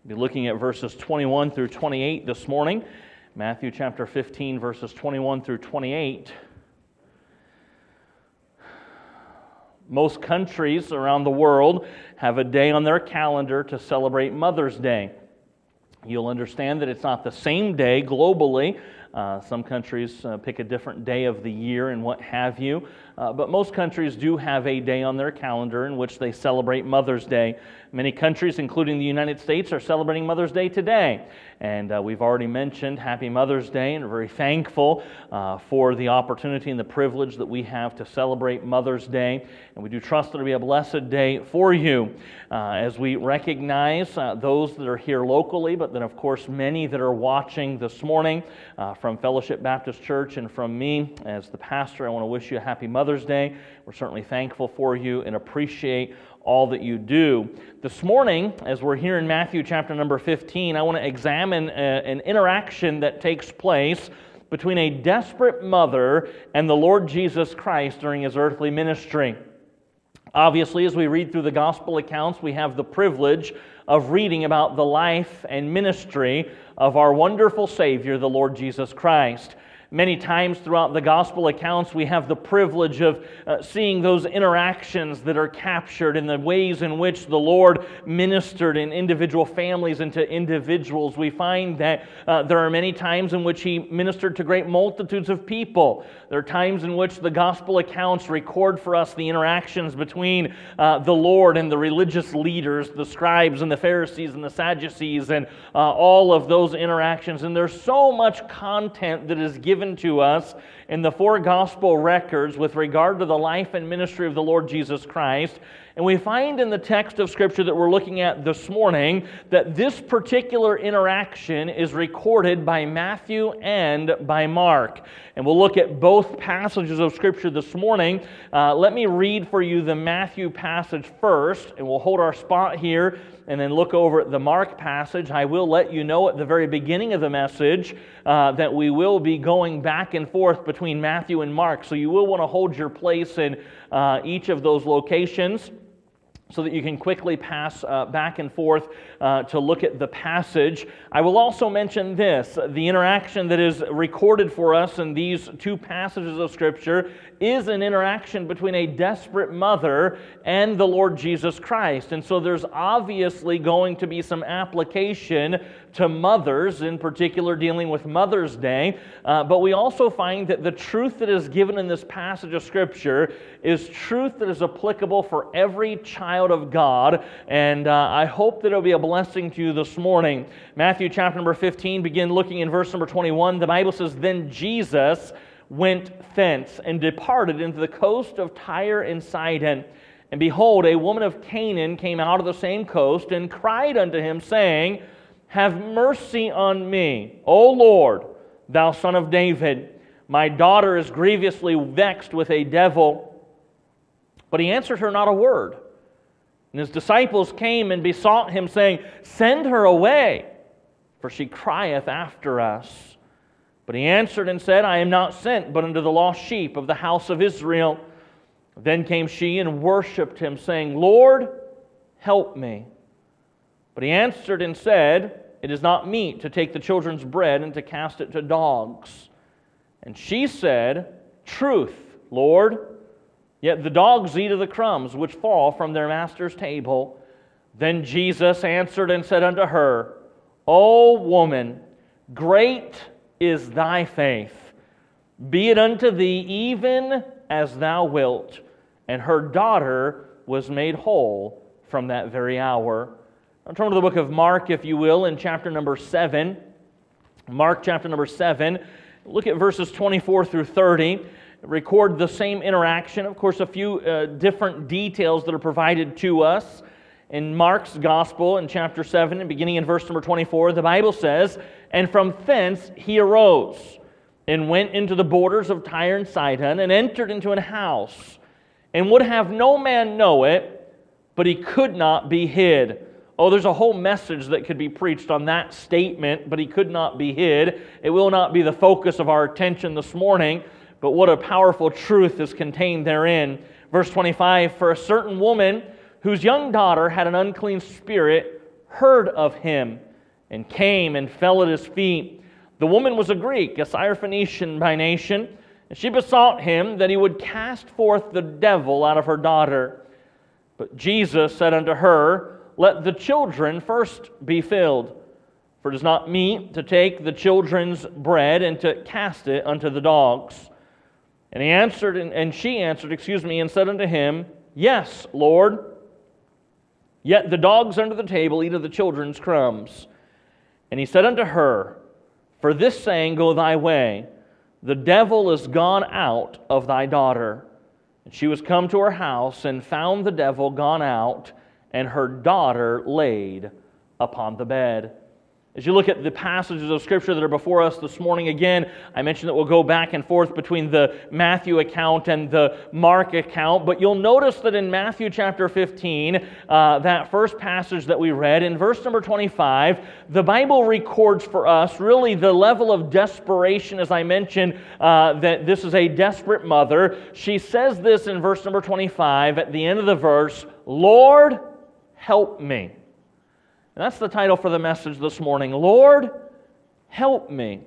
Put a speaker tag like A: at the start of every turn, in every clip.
A: We'll be looking at verses 21 through 28 this morning. Matthew chapter 15, verses 21 through 28. Most countries around the world have a day on their calendar to celebrate Mother's Day. You'll understand that it's not the same day globally. Some countries pick a different day of the year and what have you. But most countries do have a day on their calendar in which they celebrate Mother's Day. Many countries, including the United States, are celebrating Mother's Day today. And we've already mentioned Happy Mother's Day, and are very thankful for the opportunity and the privilege that we have to celebrate Mother's Day. And we do trust that it'll be a blessed day for you as we recognize those that are here locally, but then, of course, many that are watching this morning from Fellowship Baptist Church and from me as the pastor. I want to wish you a happy Mother's Day. We're certainly thankful for you and appreciate all that you do. This morning, as we're here in Matthew chapter number 15, I want to examine an interaction that takes place between a desperate mother and the Lord Jesus Christ during His earthly ministry. Obviously, as we read through the gospel accounts, we have the privilege of reading about the life and ministry of our wonderful Savior, the Lord Jesus Christ. Many times throughout the gospel accounts, we have the privilege of seeing those interactions that are captured in the ways in which the Lord ministered in individual families and to individuals. We find that there are many times in which He ministered to great multitudes of people. There are times in which the gospel accounts record for us the interactions between the Lord and the religious leaders, the scribes and the Pharisees and the Sadducees, and all of those interactions. And there's so much content that is given to us in the four gospel records with regard to the life and ministry of the Lord Jesus Christ. And we find in the text of Scripture that we're looking at this morning that this particular interaction is recorded by Matthew and by Mark. And we'll look at both passages of Scripture this morning. Let me read for you the Matthew passage first, and we'll hold our spot here and then look over at the Mark passage. I will let you know at the very beginning of the message that we will be going back and forth between Matthew and Mark. So you will want to hold your place in each of those locations so that you can quickly pass back and forth to look at the passage. I will also mention this. The interaction that is recorded for us in these two passages of Scripture is an interaction between a desperate mother and the Lord Jesus Christ. And so there's obviously going to be some application to mothers, in particular dealing with Mother's Day. But we also find that the truth that is given in this passage of Scripture is truth that is applicable for every child of God. And I hope that it will be a blessing to you this morning. Matthew chapter number 15, begin looking in verse number 21. The Bible says, "Then Jesus went thence and departed into the coast of Tyre and Sidon. And behold, a woman of Canaan came out of the same coast and cried unto him, saying, Have mercy on me, O Lord, thou Son of David. My daughter is grievously vexed with a devil. But he answered her not a word. And his disciples came and besought him, saying, Send her away, for she crieth after us. But he answered and said, I am not sent, but unto the lost sheep of the house of Israel. Then came she and worshipped him, saying, Lord, help me. But he answered and said, It is not meet to take the children's bread and to cast it to dogs. And she said, Truth, Lord, yet the dogs eat of the crumbs which fall from their master's table. Then Jesus answered and said unto her, O woman, great is thy faith. Be it unto thee even as thou wilt. And her daughter was made whole from that very hour." Now turn to the book of Mark, if you will, in chapter number 7. Mark chapter number 7. Look at verses 24 through 30. Record the same interaction. Of course, a few different details that are provided to us. In Mark's Gospel, in chapter 7, and beginning in verse number 24, the Bible says, And from thence he arose, and went into the borders of Tyre and Sidon, and entered into an house, and would have no man know it, but he could not be hid. Oh, there's a whole message that could be preached on that statement, but he could not be hid. It will not be the focus of our attention this morning, but what a powerful truth is contained therein. Verse 25, For a certain woman whose young daughter had an unclean spirit heard of him, and came and fell at his feet. The woman was a Greek, a Syrophoenician by nation, and she besought him that he would cast forth the devil out of her daughter. But Jesus said unto her, Let the children first be filled, for it is not meet to take the children's bread and to cast it unto the dogs. And she answered, and said unto him, Yes, Lord. Yet the dogs under the table eat of the children's crumbs. And he said unto her, For this saying go thy way, the devil is gone out of thy daughter. And she was come to her house, and found the devil gone out, and her daughter laid upon the bed. As you look at the passages of Scripture that are before us this morning, again, I mentioned that we'll go back and forth between the Matthew account and the Mark account, but you'll notice that in Matthew chapter 15, that first passage that we read, in verse number 25, the Bible records for us really the level of desperation, as I mentioned, that this is a desperate mother. She says this in verse number 25, at the end of the verse, Lord, help me. And that's the title for the message this morning, Lord, help me.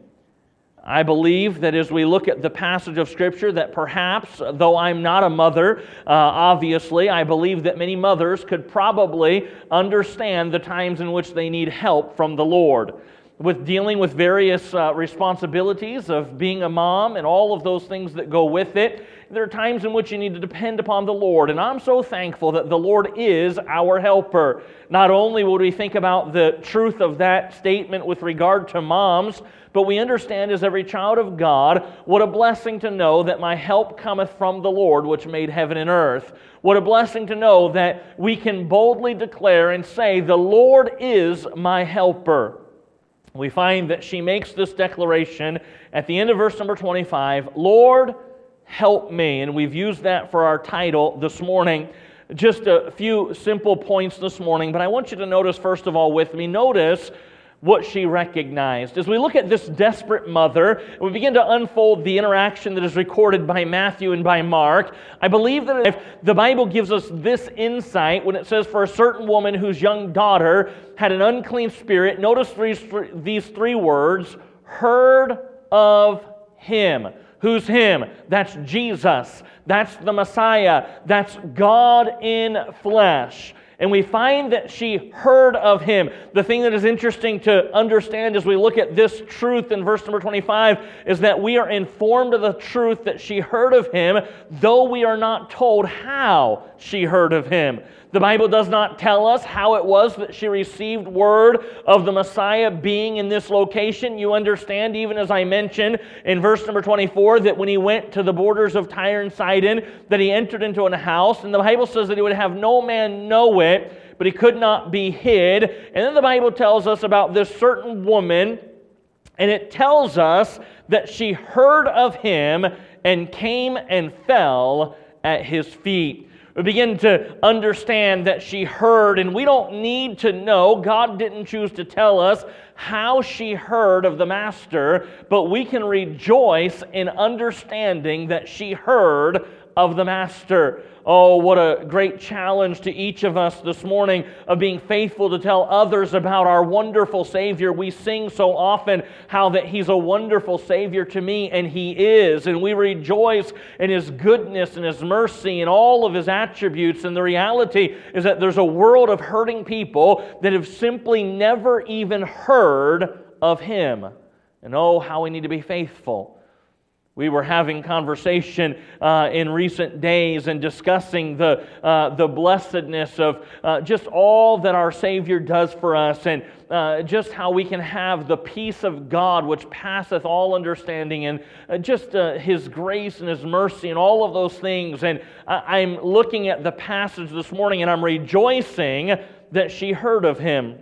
A: I believe that as we look at the passage of Scripture that perhaps, though I'm not a mother, obviously, I believe that many mothers could probably understand the times in which they need help from the Lord. With dealing with various responsibilities of being a mom and all of those things that go with it, there are times in which you need to depend upon the Lord. And I'm so thankful that the Lord is our helper. Not only would we think about the truth of that statement with regard to moms, but we understand as every child of God, what a blessing to know that my help cometh from the Lord, which made heaven and earth. What a blessing to know that we can boldly declare and say, the Lord is my helper. We find that she makes this declaration at the end of verse number 25, Lord, help me. And we've used that for our title this morning. Just a few simple points this morning, but I want you to notice, first of all, with me, notice what she recognized. As we look at this desperate mother, we begin to unfold the interaction that is recorded by Matthew and by Mark. I believe that if the Bible gives us this insight when it says, for a certain woman whose young daughter had an unclean spirit, notice these three words, heard of him. Who's him? That's Jesus. That's the Messiah. That's God in flesh. And we find that she heard of him. The thing that is interesting to understand as we look at this truth in verse number 25 is that we are informed of the truth that she heard of him, though we are not told how she heard of him. The Bible does not tell us how it was that she received word of the Messiah being in this location. You understand, even as I mentioned in verse number 24, that when he went to the borders of Tyre and Sidon, that he entered into a house, and the Bible says that he would have no man know it, but he could not be hid. And then the Bible tells us about this certain woman, and it tells us that she heard of him and came and fell at his feet. We begin to understand that she heard, and we don't need to know. God didn't choose to tell us how she heard of the Master, but we can rejoice in understanding that she heard of the Master. Oh, what a great challenge to each of us this morning of being faithful to tell others about our wonderful Savior. We sing so often how that He's a wonderful Savior to me, and He is. And we rejoice in His goodness and His mercy and all of His attributes. And the reality is that there's a world of hurting people that have simply never even heard of Him. And oh, how we need to be faithful. We were having conversation in recent days and discussing the blessedness of just all that our Savior does for us, and just how we can have the peace of God which passeth all understanding, and just His grace and His mercy and all of those things. And I'm looking at the passage this morning and I'm rejoicing that she heard of Him.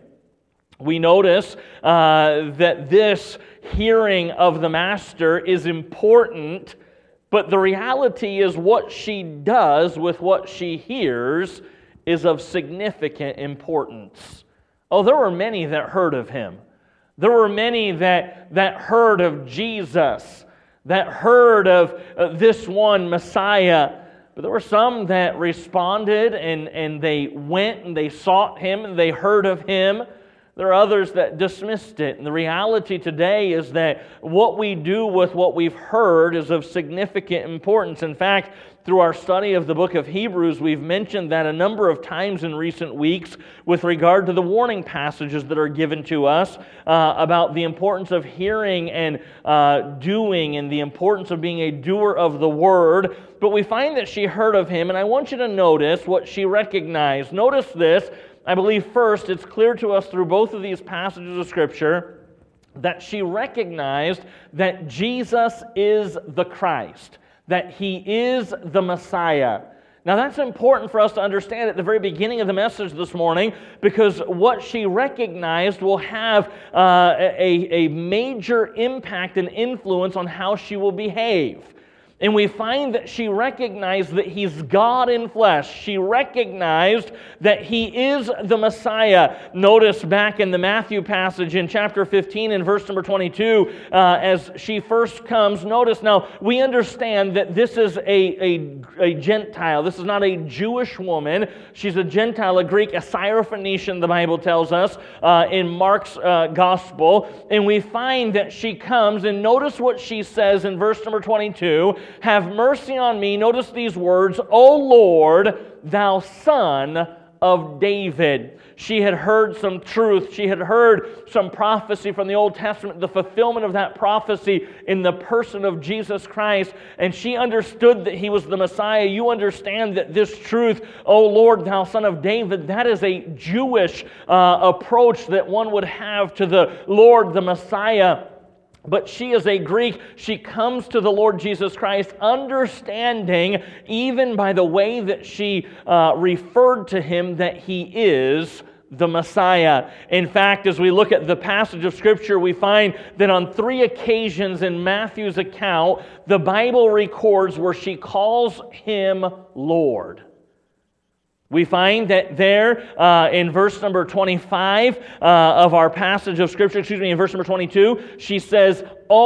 A: We notice that this hearing of the Master is important, but the reality is what she does with what she hears is of significant importance. Oh, there were many that heard of Him. There were many that heard of Jesus, that heard of this one, Messiah. But there were some that responded and they went and they sought Him and they heard of Him. There are others that dismissed it. And the reality today is that what we do with what we've heard is of significant importance. In fact, through our study of the book of Hebrews, we've mentioned that a number of times in recent weeks with regard to the warning passages that are given to us about the importance of hearing and doing and the importance of being a doer of the word. But we find that she heard of Him, and I want you to notice what she recognized. Notice this. I believe first, it's clear to us through both of these passages of Scripture that she recognized that Jesus is the Christ, that He is the Messiah. Now that's important for us to understand at the very beginning of the message this morning, because what she recognized will have a major impact and influence on how she will behave. And we find that she recognized that He's God in flesh. She recognized that He is the Messiah. Notice back in the Matthew passage in chapter 15 and verse number 22, as she first comes, notice now, we understand that this is a Gentile. This is not a Jewish woman. She's a Gentile, a Greek, a Syrophoenician, the Bible tells us, in Mark's gospel. And we find that she comes, and notice what she says in verse number 22, "Have mercy on me," notice these words, "O Lord, thou Son of David." She had heard some truth. She had heard some prophecy from the Old Testament, the fulfillment of that prophecy in the person of Jesus Christ, and she understood that He was the Messiah. You understand that this truth, "O Lord, thou Son of David," that is a Jewish approach that one would have to the Lord, the Messiah. But she is a Greek. She comes to the Lord Jesus Christ understanding, even by the way that she referred to Him, that He is the Messiah. In fact, as we look at the passage of Scripture, we find that on 3 occasions in Matthew's account, the Bible records where she calls Him Lord. We find that there in verse number 25 of our passage of Scripture, in verse number 22, she says,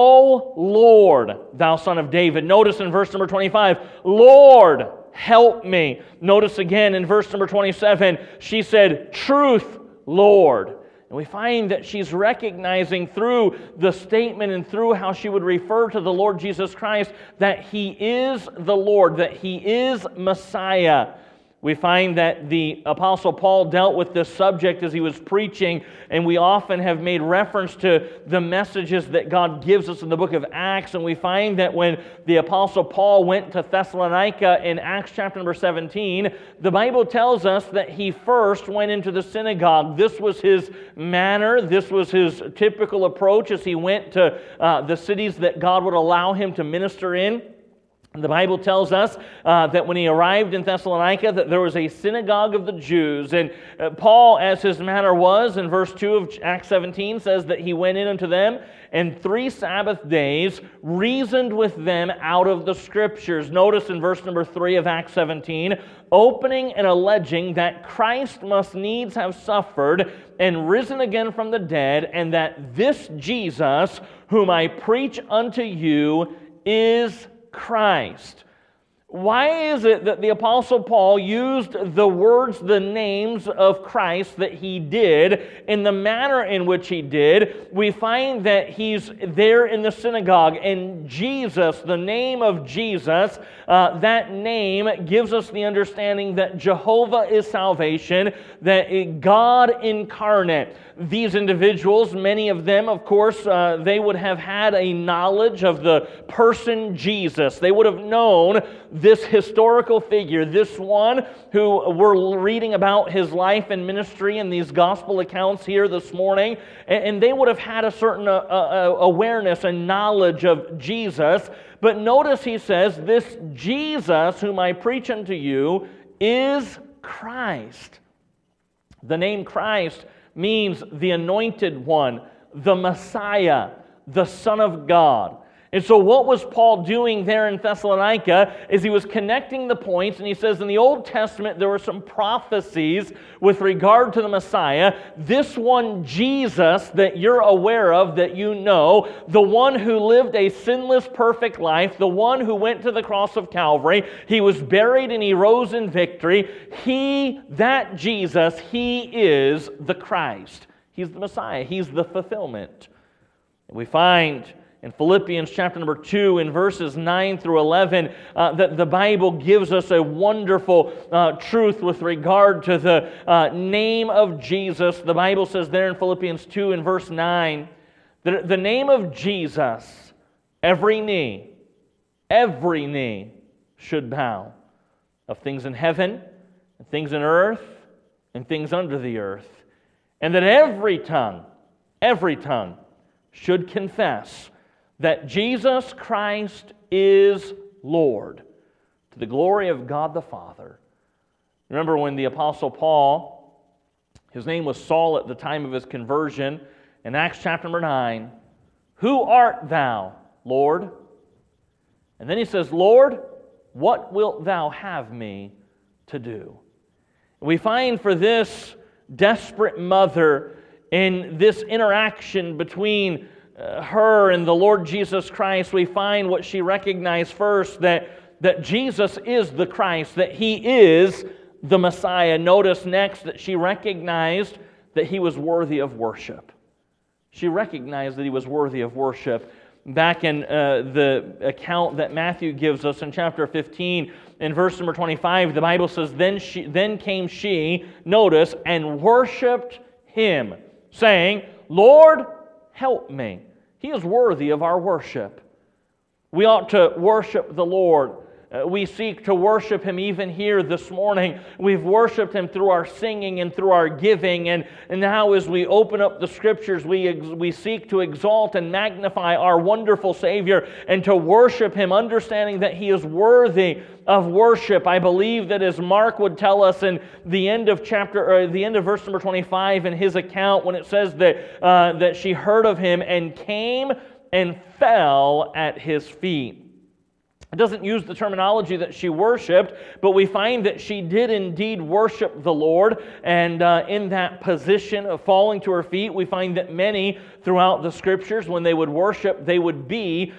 A: "O Lord, thou Son of David." Notice in verse number 25, "Lord, help me." Notice again in verse number 27, she said, "Truth, Lord." And we find that she's recognizing through the statement and through how she would refer to the Lord Jesus Christ that He is the Lord, that He is Messiah. We find that the Apostle Paul dealt with this subject as he was preaching, and we often have made reference to the messages that God gives us in the book of Acts, and we find that when the Apostle Paul went to Thessalonica in Acts chapter number 17, the Bible tells us that he first went into the synagogue. This was his manner, this was his typical approach as he went to the cities that God would allow him to minister in. The Bible tells us that when he arrived in Thessalonica, that there was a synagogue of the Jews. And Paul, as his manner was, in verse 2 of Acts 17, says that he went in unto them and 3 Sabbath days reasoned with them out of the Scriptures. Notice in verse number 3 of Acts 17, opening and alleging that Christ must needs have suffered and risen again from the dead, and that this Jesus, whom I preach unto you, is Christ. Why is it that the Apostle Paul used the words, the names of Christ that he did in the manner in which he did? We find that he's there in the synagogue, and Jesus, the name of Jesus, that name gives us the understanding that Jehovah is salvation, that God incarnate. These individuals, many of them, of course, they would have had a knowledge of the person Jesus. They would have known this historical figure, this one who we're reading about his life and ministry in these gospel accounts here this morning, and they would have had a certain awareness and knowledge of Jesus. But notice he says, this Jesus whom I preach unto you is Christ. The name Christ means the anointed one, the Messiah, the Son of God. And so what was Paul doing there in Thessalonica is he was connecting the points, and he says in the Old Testament there were some prophecies with regard to the Messiah. This one Jesus that you're aware of, that you know, the one who lived a sinless, perfect life, the one who went to the cross of Calvary, he was buried and he rose in victory. That Jesus, he is the Christ. He's the Messiah. He's the fulfillment. We find in Philippians chapter number 2, in verses 9 through 11, that the Bible gives us a wonderful truth with regard to the name of Jesus. The Bible says there in Philippians 2 in verse 9, that the name of Jesus, every knee should bow, of things in heaven, and things in earth, and things under the earth, and that every tongue should confess that Jesus Christ is Lord, to the glory of God the Father. Remember when the Apostle Paul, his name was Saul at the time of his conversion, in Acts chapter number 9, "Who art thou, Lord?" And then he says, "Lord, what wilt thou have me to do?" We find for this desperate mother, in this interaction between her and the Lord Jesus Christ, we find what she recognized first, that Jesus is the Christ, that He is the Messiah. Notice next that she recognized that He was worthy of worship. She recognized that He was worthy of worship. Back in the account that Matthew gives us in chapter 15, in verse number 25, the Bible says, Then came she, notice, and worshipped Him, saying, Lord, help me. He is worthy of our worship. We ought to worship the Lord. We seek to worship Him even here this morning. We've worshiped Him through our singing and through our giving. And now as we open up the Scriptures, we seek to exalt and magnify our wonderful Savior and to worship Him, understanding that He is worthy of worship. I believe that as Mark would tell us in the end of verse number 25 in his account, when it says that she heard of Him and came and fell at His feet. It doesn't use the terminology that she worshiped, but we find that she did indeed worship the Lord, and in that position of falling to her feet, we find that many throughout the Scriptures, when they would worship, they would be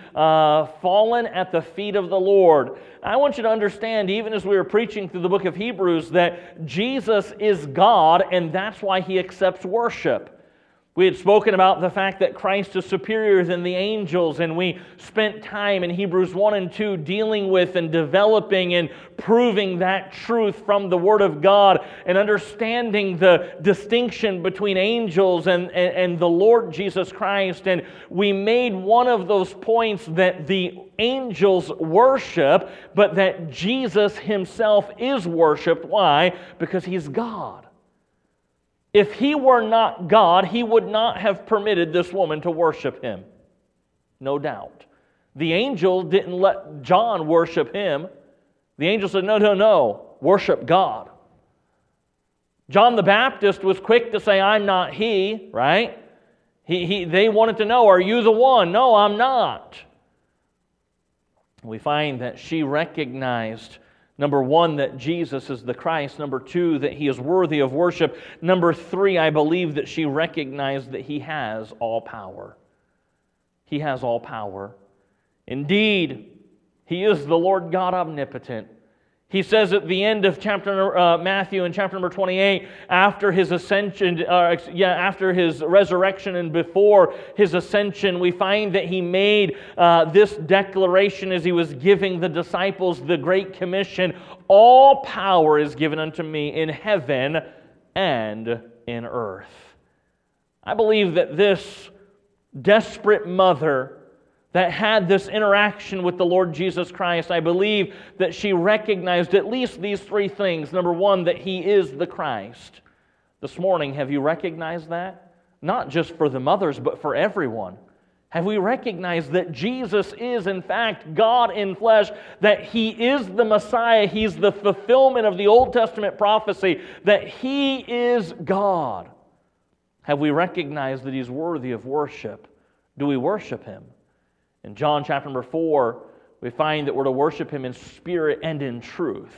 A: fallen at the feet of the Lord. I want you to understand, even as we were preaching through the book of Hebrews, that Jesus is God, and that's why He accepts worship. We had spoken about the fact that Christ is superior than the angels, and we spent time in Hebrews 1 and 2 dealing with and developing and proving that truth from the Word of God and understanding the distinction between angels and the Lord Jesus Christ. And we made one of those points that the angels worship, but that Jesus Himself is worshiped. Why? Because He's God. If He were not God, He would not have permitted this woman to worship Him. No doubt. The angel didn't let John worship him. The angel said, no, worship God. John the Baptist was quick to say, I'm not he, right? They wanted to know, are you the one? No, I'm not. We find that she recognized, number one, that Jesus is the Christ. Number two, that He is worthy of worship. Number three, I believe that she recognized that He has all power. He has all power. Indeed, He is the Lord God omnipotent. He says at the end of Matthew in chapter number 28, after His ascension, after His resurrection and before His ascension, we find that He made this declaration as He was giving the disciples the Great Commission. All power is given unto me in heaven and in earth. I believe that this desperate mother that had this interaction with the Lord Jesus Christ, I believe that she recognized at least these three things. Number one, that He is the Christ. This morning, have you recognized that? Not just for the mothers, but for everyone. Have we recognized that Jesus is, in fact, God in flesh, that He is the Messiah, He's the fulfillment of the Old Testament prophecy, that He is God? Have we recognized that He's worthy of worship? Do we worship Him? In John chapter number 4, we find that we're to worship Him in spirit and in truth.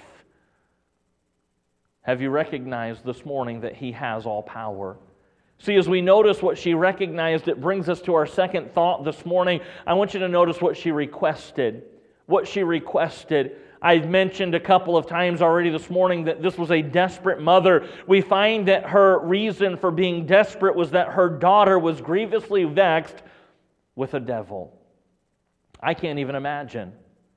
A: Have you recognized this morning that He has all power? See, as we notice what she recognized, it brings us to our second thought this morning. I want you to notice what she requested. What she requested. I've mentioned a couple of times already this morning that this was a desperate mother. We find that her reason for being desperate was that her daughter was grievously vexed with a devil. I can't even imagine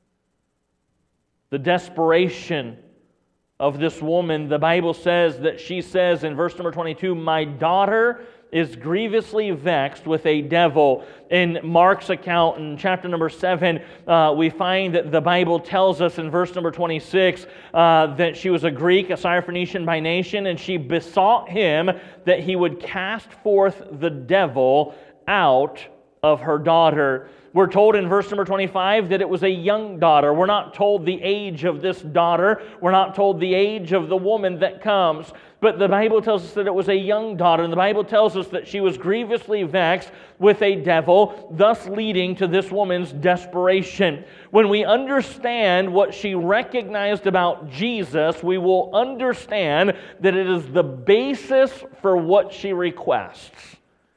A: the desperation of this woman. The Bible says that she says in verse number 22, "My daughter is grievously vexed with a devil." In Mark's account in chapter number 7, we find that the Bible tells us in verse number 26 that she was a Greek, a Syrophoenician by nation, and she besought him that he would cast forth the devil out of her daughter. We're told in verse number 25 that it was a young daughter. We're not told the age of this daughter. We're not told the age of the woman that comes. But the Bible tells us that it was a young daughter. And the Bible tells us that she was grievously vexed with a devil, thus leading to this woman's desperation. When we understand what she recognized about Jesus, we will understand that it is the basis for what she requests.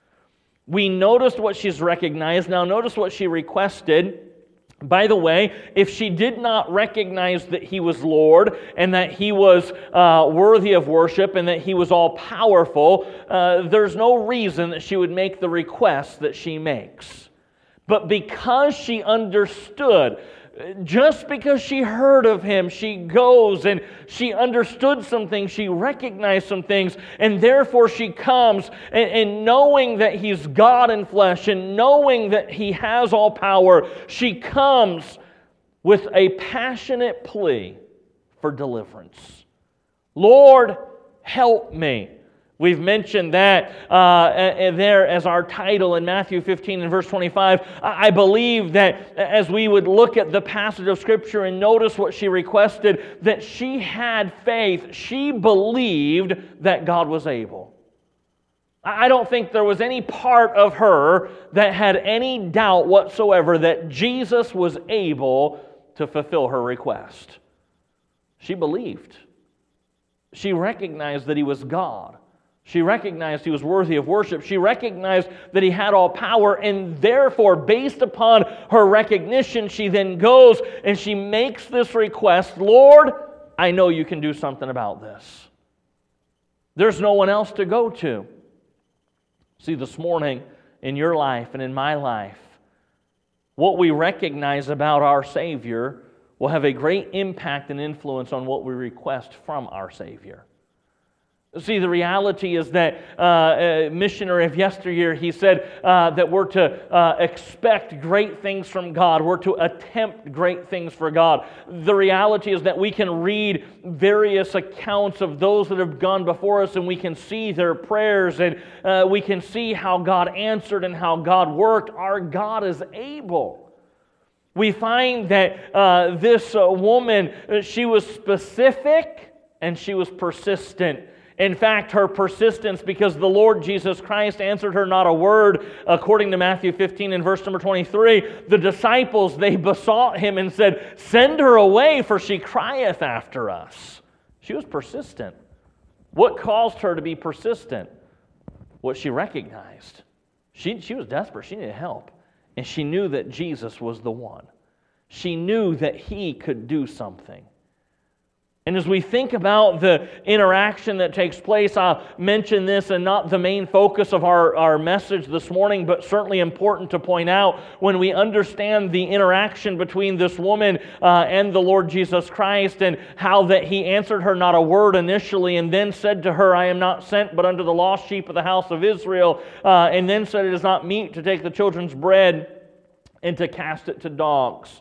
A: We noticed what she's recognized. Now notice what she requested. By the way, if she did not recognize that He was Lord and that He was worthy of worship and that He was all-powerful, there's no reason that she would make the request that she makes. But because she understood, just because she heard of Him, she goes and she understood some things, she recognized some things, and therefore she comes and knowing that He's God in flesh and knowing that He has all power, she comes with a passionate plea for deliverance. Lord, help me. We've mentioned that there as our title in Matthew 15 and verse 25. I believe that as we would look at the passage of Scripture and notice what she requested, that she had faith. She believed that God was able. I don't think there was any part of her that had any doubt whatsoever that Jesus was able to fulfill her request. She believed. She recognized that He was God. She recognized He was worthy of worship. She recognized that He had all power, and therefore, based upon her recognition, she then goes and she makes this request, Lord, I know You can do something about this. There's no one else to go to. See, this morning, in your life and in my life, what we recognize about our Savior will have a great impact and influence on what we request from our Savior. See, the reality is that a missionary of yesteryear, he said that we're to expect great things from God. We're to attempt great things for God. The reality is that we can read various accounts of those that have gone before us, and we can see their prayers, and we can see how God answered and how God worked. Our God is able. We find that this woman, she was specific and she was persistent. In fact, her persistence, because the Lord Jesus Christ answered her not a word, according to Matthew 15 and verse number 23, the disciples, they besought Him and said, "Send her away, for she crieth after us." She was persistent. What caused her to be persistent? What she recognized. She was desperate. She needed help. And she knew that Jesus was the one. She knew that He could do something. And as we think about the interaction that takes place, I'll mention this and not the main focus of our message this morning, but certainly important to point out when we understand the interaction between this woman and the Lord Jesus Christ, and how that He answered her not a word initially, and then said to her, "I am not sent but unto the lost sheep of the house of Israel," and then said, "It is not meet to take the children's bread and to cast it to dogs."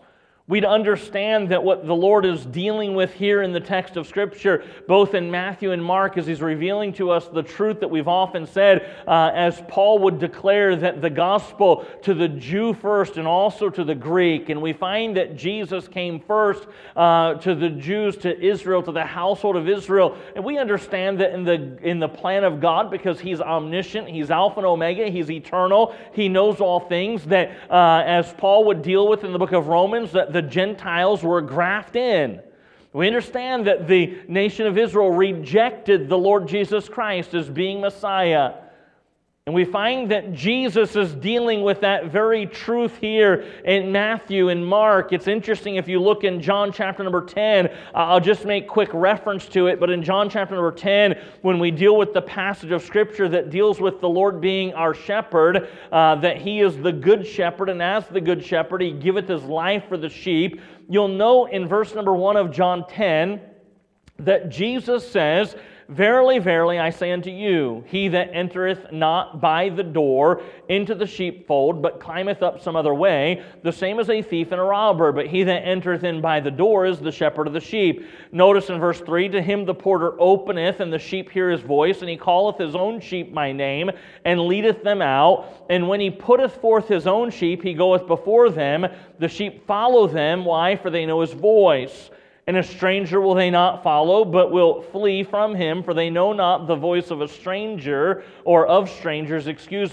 A: We'd understand that what the Lord is dealing with here in the text of Scripture, both in Matthew and Mark, as He's revealing to us the truth that we've often said, as Paul would declare that the gospel to the Jew first and also to the Greek. And we find that Jesus came first to the Jews, to Israel, to the household of Israel. And we understand that in the plan of God, because He's omniscient, He's Alpha and Omega, He's eternal, He knows all things, that as Paul would deal with in the book of Romans, that the Gentiles were grafted in. We understand that the nation of Israel rejected the Lord Jesus Christ as being Messiah. And we find that Jesus is dealing with that very truth here in Matthew and Mark. It's interesting if you look in John chapter number 10, I'll just make quick reference to it, but in John chapter number 10, when we deal with the passage of Scripture that deals with the Lord being our shepherd, that He is the good shepherd, and as the good shepherd, He giveth His life for the sheep, you'll note in verse number 1 of John 10 that Jesus says, "Verily, verily, I say unto you, he that entereth not by the door into the sheepfold, but climbeth up some other way, the same is a thief and a robber. But he that entereth in by the door is the shepherd of the sheep." Notice in verse 3, "To him the porter openeth, and the sheep hear his voice, and he calleth his own sheep by name, and leadeth them out. And when he putteth forth his own sheep, he goeth before them. The sheep follow them. Why? For they know his voice. And a stranger will they not follow, but will flee from him, for they know not the voice of a stranger, or of strangers,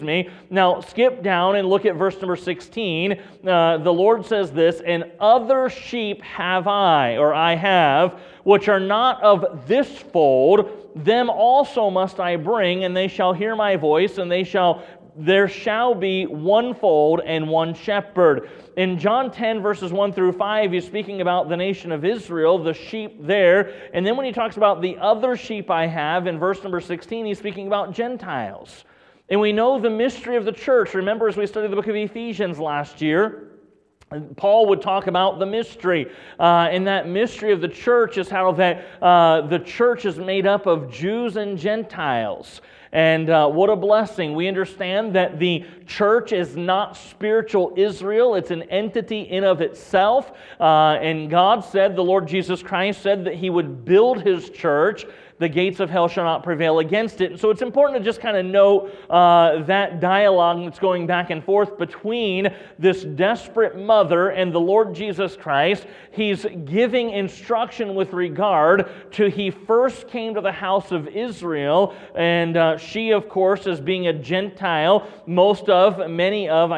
A: Now, skip down and look at verse number 16. The Lord says this, "And other sheep have I, or I have, which are not of this fold, them also must I bring, and they shall hear my voice, and there shall be one fold and one shepherd." In John 10, verses 1 through 5, he's speaking about the nation of Israel, the sheep there. And then when he talks about the other sheep I have, in verse number 16, he's speaking about Gentiles. And we know the mystery of the church. Remember, as we studied the book of Ephesians last year, Paul would talk about the mystery. And that mystery of the church is how that the church is made up of Jews and Gentiles. And what a blessing. We understand that the church is not spiritual Israel. It's an entity in of itself. And God said, the Lord Jesus Christ said that He would build His church. The gates of hell shall not prevail against it. So it's important to just kind of note that dialogue that's going back and forth between this desperate mother and the Lord Jesus Christ. He's giving instruction with regard to He first came to the house of Israel, and she, of course, as being a Gentile, many of,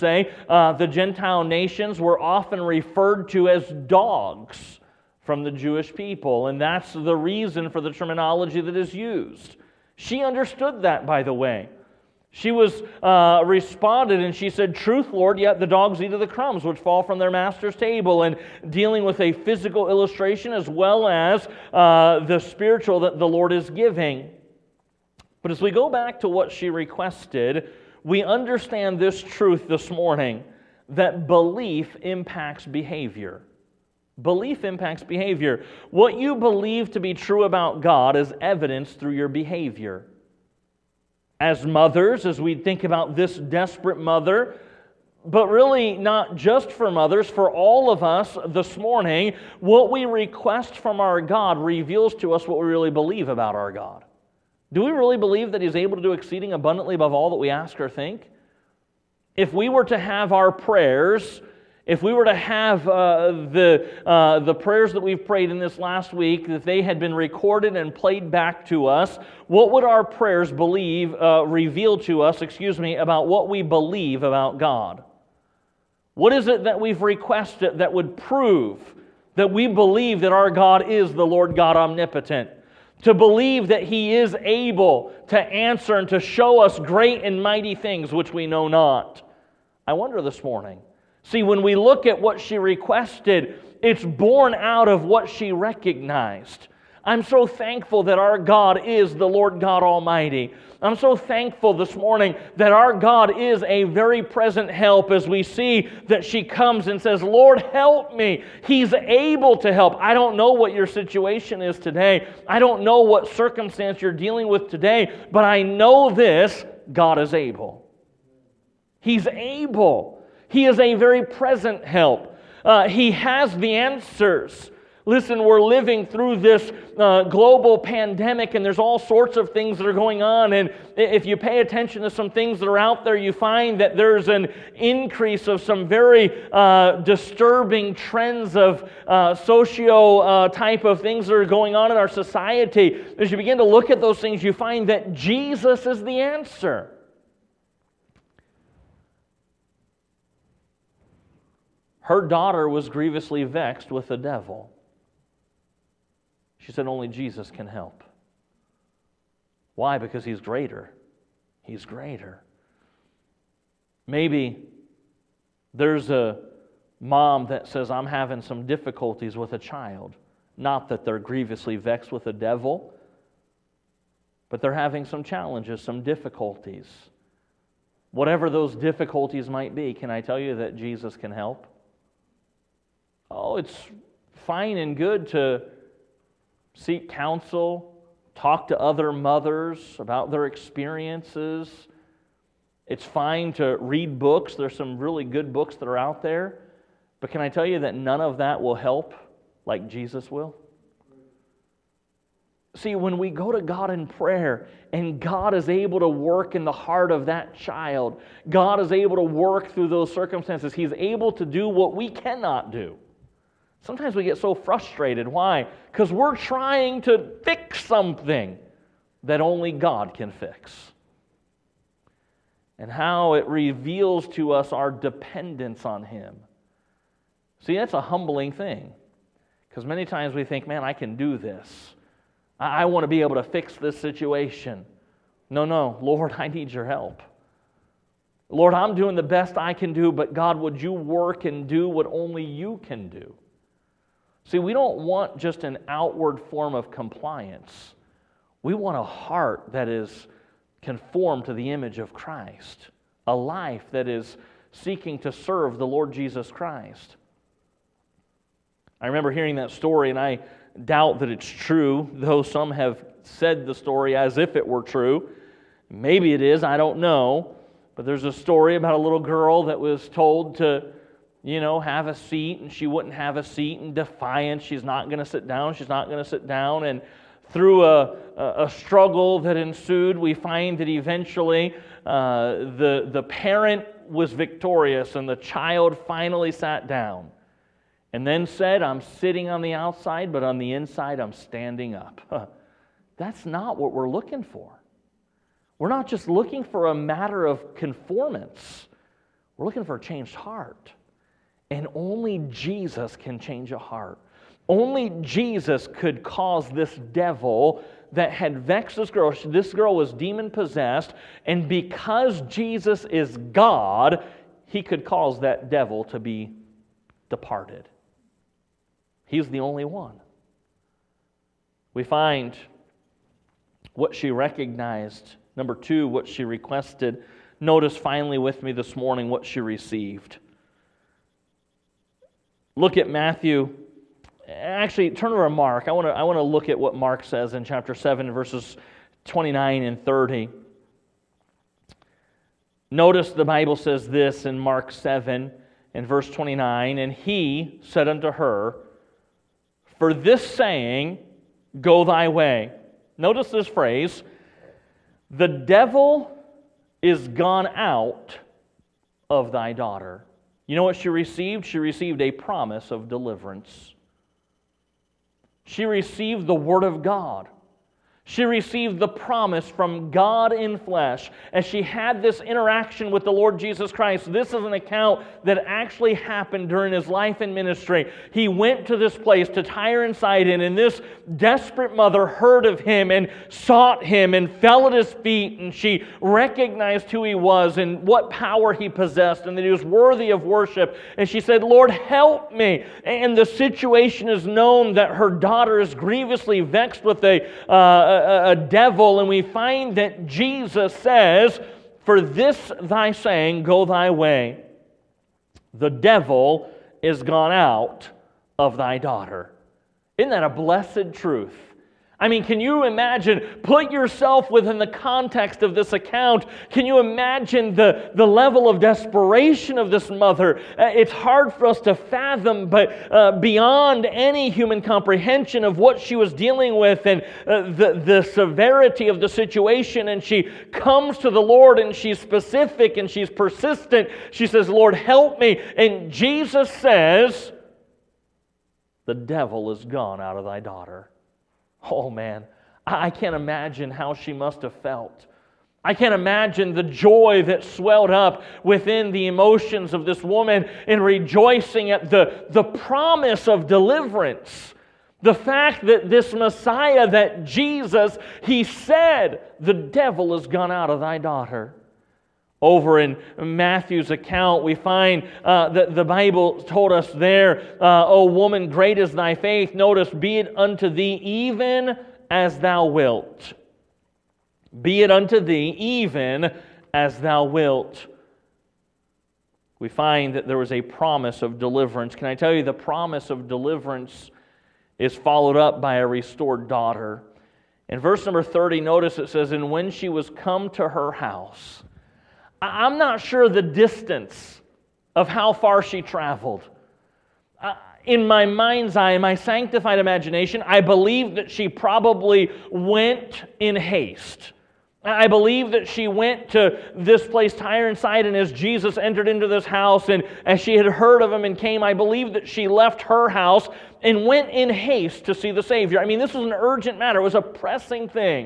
A: the Gentile nations were often referred to as dogs from the Jewish people, and that's the reason for the terminology that is used. She understood that, by the way. She was responded, and she said, "Truth, Lord, yet the dogs eat of the crumbs which fall from their master's table," and dealing with a physical illustration as well as the spiritual that the Lord is giving. But as we go back to what she requested, we understand this truth this morning, that belief impacts behavior. Belief impacts behavior. What you believe to be true about God is evidenced through your behavior. As mothers, as we think about this desperate mother, but really not just for mothers, for all of us this morning, what we request from our God reveals to us what we really believe about our God. Do we really believe that He's able to do exceeding abundantly above all that we ask or think? If we were to have our prayers, if we were to have the prayers that we've prayed in this last week, that they had been recorded and played back to us, what would our prayers reveal to us, about what we believe about God? What is it that we've requested that would prove that we believe that our God is the Lord God omnipotent? To believe that He is able to answer and to show us great and mighty things which we know not. I wonder this morning. See, when we look at what she requested, it's born out of what she recognized. I'm so thankful that our God is the Lord God Almighty. I'm so thankful this morning that our God is a very present help as we see that she comes and says, "Lord, help me." He's able to help. I don't know what your situation is today. I don't know what circumstance you're dealing with today, but I know this, God is able. He's able. He is a very present help. He has the answers. Listen, we're living through this global pandemic, and there's all sorts of things that are going on. And if you pay attention to some things that are out there, you find that there's an increase of some very disturbing trends of socio type of things that are going on in our society. As you begin to look at those things, you find that Jesus is the answer. Her daughter was grievously vexed with the devil. She said, only Jesus can help. Why? Because He's greater. He's greater. Maybe there's a mom that says, I'm having some difficulties with a child. Not that they're grievously vexed with the devil, but they're having some challenges, some difficulties. Whatever those difficulties might be, can I tell you that Jesus can help? Oh, it's fine and good to seek counsel, talk to other mothers about their experiences. It's fine to read books. There's some really good books that are out there. But can I tell you that none of that will help like Jesus will? See, when we go to God in prayer and God is able to work in the heart of that child, God is able to work through those circumstances. He's able to do what we cannot do. Sometimes we get so frustrated. Why? Because we're trying to fix something that only God can fix. And how it reveals to us our dependence on Him. See, that's a humbling thing. Because many times we think, man, I can do this. I want to be able to fix this situation. No, Lord, I need your help. Lord, I'm doing the best I can do, but God, would you work and do what only you can do? See, we don't want just an outward form of compliance. We want a heart that is conformed to the image of Christ, a life that is seeking to serve the Lord Jesus Christ. I remember hearing that story, and I doubt that it's true, though some have said the story as if it were true. Maybe it is, I don't know. But there's a story about a little girl that was told to have a seat, and she wouldn't have a seat in defiance. She's not going to sit down. She's not going to sit down. And through a struggle that ensued, we find that eventually the parent was victorious, and the child finally sat down. And then said, I'm sitting on the outside, but on the inside I'm standing up. That's not what we're looking for. We're not just looking for a matter of conformance. We're looking for a changed heart. And only Jesus can change a heart. Only Jesus could cause this devil that had vexed this girl. This girl was demon-possessed, and because Jesus is God, He could cause that devil to be departed. He's the only one. We find what she recognized. Number 2, what she requested. Notice finally with me this morning what she received. Look at Matthew. Actually, turn over to Mark. I want to look at what Mark says in chapter 7, verses 29 and 30. Notice the Bible says this in Mark 7 and verse 29, and he said unto her, for this saying, go thy way. Notice this phrase, the devil is gone out of thy daughter. You know what she received? She received a promise of deliverance. She received the Word of God. She received the promise from God in flesh. As she had this interaction with the Lord Jesus Christ, this is an account that actually happened during His life and ministry. He went to this place, to Tyre and Sidon, and this desperate mother heard of Him and sought Him and fell at His feet, and she recognized who He was and what power He possessed and that He was worthy of worship. And she said, Lord, help me. And the situation is known that her daughter is grievously vexed with a devil, and we find that Jesus says, for this thy saying, go thy way. The devil is gone out of thy daughter. Isn't that a blessed truth? I mean, can you imagine, put yourself within the context of this account, can you imagine the level of desperation of this mother? It's hard for us to fathom, but beyond any human comprehension of what she was dealing with and the severity of the situation, and she comes to the Lord and she's specific and she's persistent. She says, Lord, help me. And Jesus says, the devil is gone out of thy daughter. Oh man, I can't imagine how she must have felt. I can't imagine the joy that swelled up within the emotions of this woman in rejoicing at the promise of deliverance. The fact that this Messiah, that Jesus, He said, the devil is gone out of thy daughter. Over in Matthew's account, we find that the Bible told us there, O woman, great is thy faith. Notice, be it unto thee even as thou wilt. Be it unto thee even as thou wilt. We find that there was a promise of deliverance. Can I tell you, the promise of deliverance is followed up by a restored daughter. In verse number 30, notice it says, and when she was come to her house. I'm not sure the distance of how far she traveled. In my mind's eye, in my sanctified imagination, I believe that she probably went in haste. I believe that she went to this place, Tyre and Sidon, as Jesus entered into this house, and as she had heard of Him and came, I believe that she left her house and went in haste to see the Savior. I mean, this was an urgent matter. It was a pressing thing.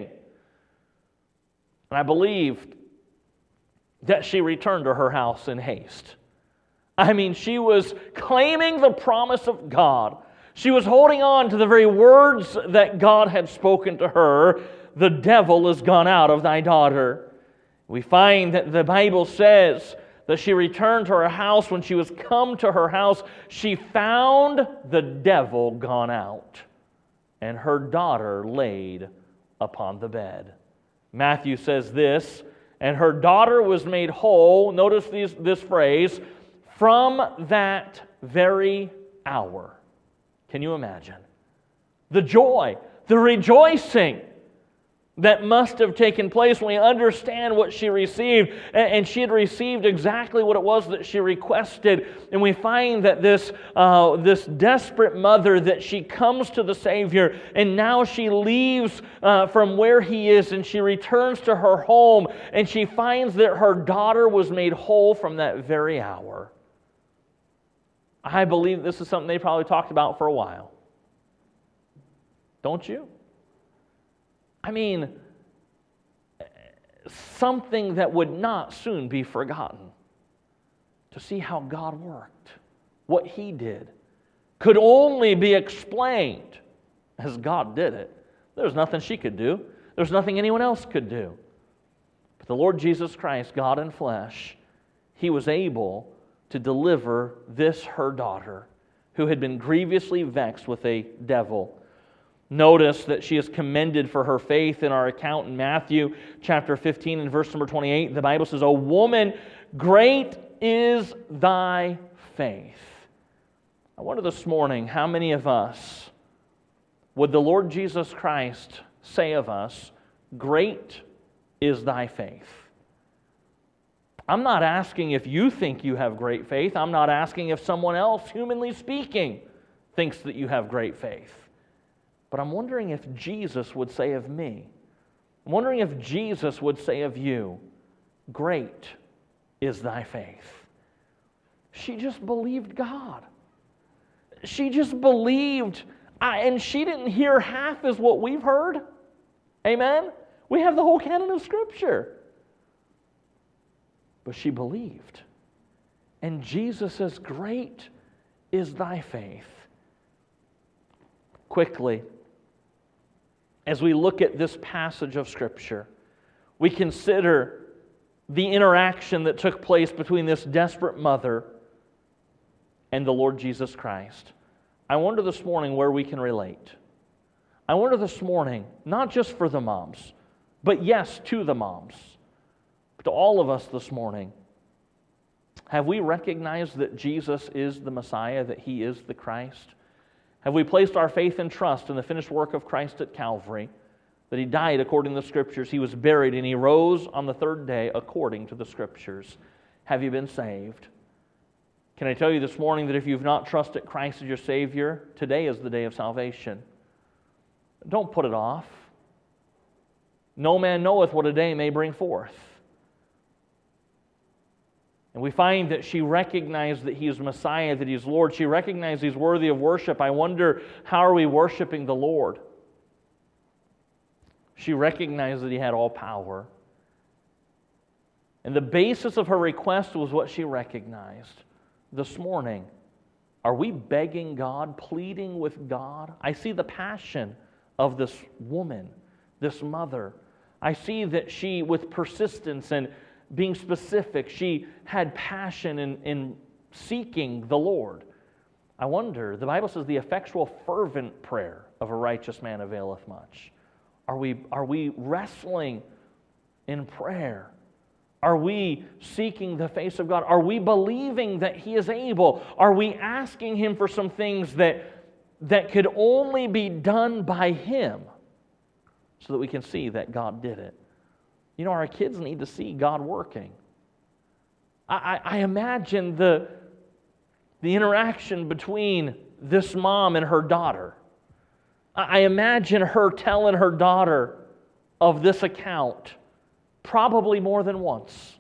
A: And I believed that she returned to her house in haste. I mean, she was claiming the promise of God. She was holding on to the very words that God had spoken to her. The devil is gone out of thy daughter. We find that the Bible says that she returned to her house. When she was come to her house, she found the devil gone out, and her daughter laid upon the bed. Matthew says this, and her daughter was made whole, notice this phrase, from that very hour. Can you imagine? The joy, the rejoicing that must have taken place when we understand what she received. And she had received exactly what it was that she requested. And we find that this desperate mother, that she comes to the Savior, and now she leaves from where He is, and she returns to her home, and she finds that her daughter was made whole from that very hour. I believe this is something they probably talked about for a while. Don't you? I mean, something that would not soon be forgotten. To see how God worked, what He did, could only be explained as God did it. There's nothing she could do. There's nothing anyone else could do. But the Lord Jesus Christ, God in flesh, He was able to deliver this, her daughter, who had been grievously vexed with a devil. Notice that she is commended for her faith in our account in Matthew chapter 15 and verse number 28. The Bible says, O woman, great is thy faith. I wonder this morning, how many of us would the Lord Jesus Christ say of us, great is thy faith? I'm not asking if you think you have great faith. I'm not asking if someone else, humanly speaking, thinks that you have great faith. But I'm wondering if Jesus would say of me, I'm wondering if Jesus would say of you, great is thy faith. She just believed God. She just believed, and she didn't hear half as what we've heard. Amen? We have the whole canon of Scripture. But she believed. And Jesus says, great is thy faith. Quickly, as we look at this passage of Scripture, we consider the interaction that took place between this desperate mother and the Lord Jesus Christ. I wonder this morning where we can relate. I wonder this morning, not just for the moms, but yes, to the moms, but to all of us this morning, have we recognized that Jesus is the Messiah, that He is the Christ? Have we placed our faith and trust in the finished work of Christ at Calvary, that He died according to the Scriptures, He was buried, and He rose on the third day according to the Scriptures? Have you been saved? Can I tell you this morning that if you've not trusted Christ as your Savior, today is the day of salvation. Don't put it off. No man knoweth what a day may bring forth. And we find that she recognized that He is Messiah, that He is Lord. She recognized He's worthy of worship. I wonder, how are we worshiping the Lord? She recognized that He had all power. And the basis of her request was what she recognized. This morning, are we begging God, pleading with God? I see the passion of this woman, this mother. I see that she, with persistence and being specific, she had passion in seeking the Lord. I wonder, the Bible says the effectual fervent prayer of a righteous man availeth much. Are we wrestling in prayer? Are we seeking the face of God? Are we believing that He is able? Are we asking Him for some things that could only be done by Him so that we can see that God did it? You know, our kids need to see God working. I imagine the interaction between this mom and her daughter. I imagine her telling her daughter of this account probably more than once.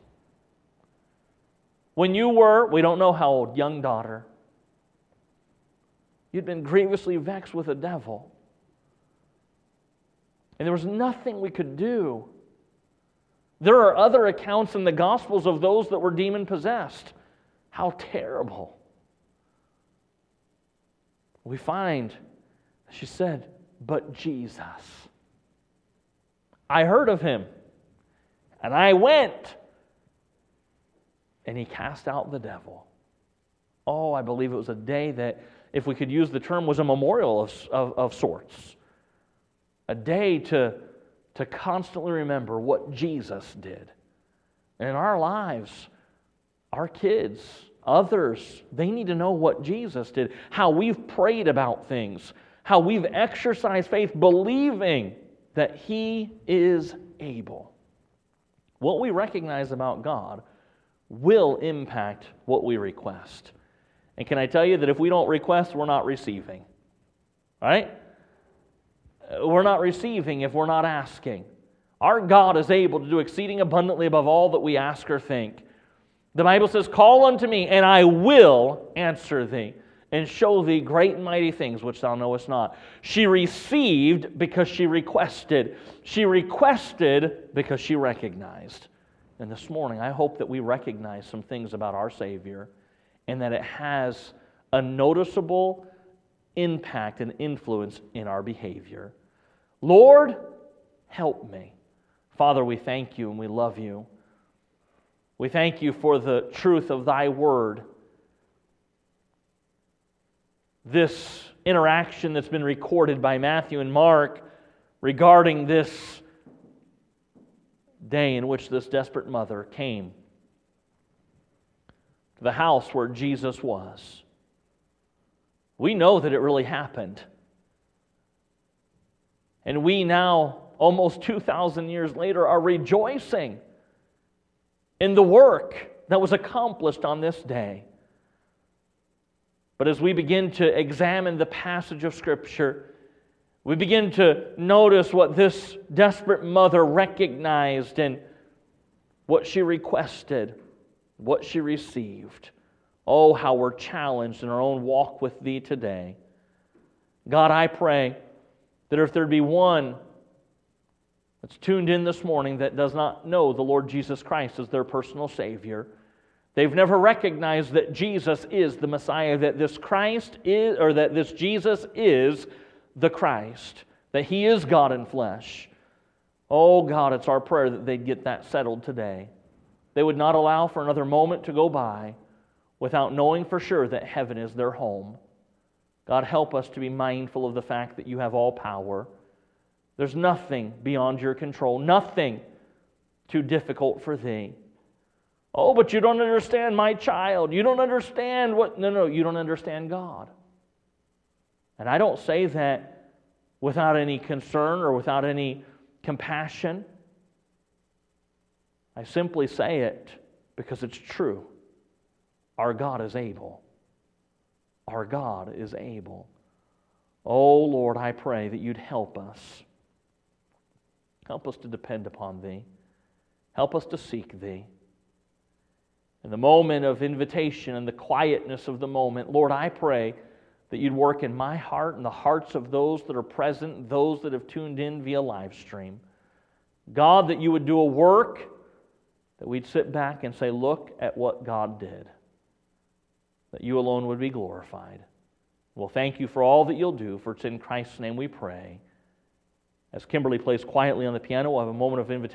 A: When you were, we don't know how old, young daughter, you'd been grievously vexed with the devil. And there was nothing we could do. There are other accounts in the Gospels of those that were demon-possessed. How terrible. We find, she said, but Jesus. I heard of Him, and I went, and He cast out the devil. Oh, I believe it was a day that, if we could use the term, was a memorial of sorts. A day to constantly remember what Jesus did. And in our lives, our kids, others, they need to know what Jesus did, how we've prayed about things, how we've exercised faith, believing that He is able. What we recognize about God will impact what we request. And can I tell you that if we don't request, we're not receiving. Right? We're not receiving if we're not asking. Our God is able to do exceeding abundantly above all that we ask or think. The Bible says, call unto me, and I will answer thee, and show thee great and mighty things which thou knowest not. She received because she requested. She requested because she recognized. And this morning, I hope that we recognize some things about our Savior, and that it has a noticeable impact and influence in our behavior. Lord, help me. Father, we thank You and we love You. We thank You for the truth of Thy Word. This interaction that's been recorded by Matthew and Mark regarding this day in which this desperate mother came to the house where Jesus was. We know that it really happened. And we now, almost 2,000 years later, are rejoicing in the work that was accomplished on this day. But as we begin to examine the passage of Scripture, we begin to notice what this desperate mother recognized and what she requested, what she received. Oh, how we're challenged in our own walk with Thee today. God, I pray that if there be one that's tuned in this morning that does not know the Lord Jesus Christ as their personal Savior, they've never recognized that Jesus is the Messiah, that this Christ is, or that this Jesus is the Christ, that He is God in flesh. Oh God, it's our prayer that they'd get that settled today. They would not allow for another moment to go by without knowing for sure that heaven is their home. God, help us to be mindful of the fact that You have all power. There's nothing beyond Your control, nothing too difficult for Thee. Oh, but you don't understand my child. You don't understand what... No, you don't understand God. And I don't say that without any concern or without any compassion. I simply say it because it's true. Our God is able. Our God is able. Oh, Lord, I pray that you'd help us. Help us to depend upon Thee. Help us to seek Thee. In the moment of invitation and the quietness of the moment, Lord, I pray that you'd work in my heart and the hearts of those that are present, those that have tuned in via live stream. God, that you would do a work that we'd sit back and say, look at what God did. That you alone would be glorified. Well, thank you for all that you'll do, for it's in Christ's name we pray. As Kimberly plays quietly on the piano, we'll have a moment of invitation.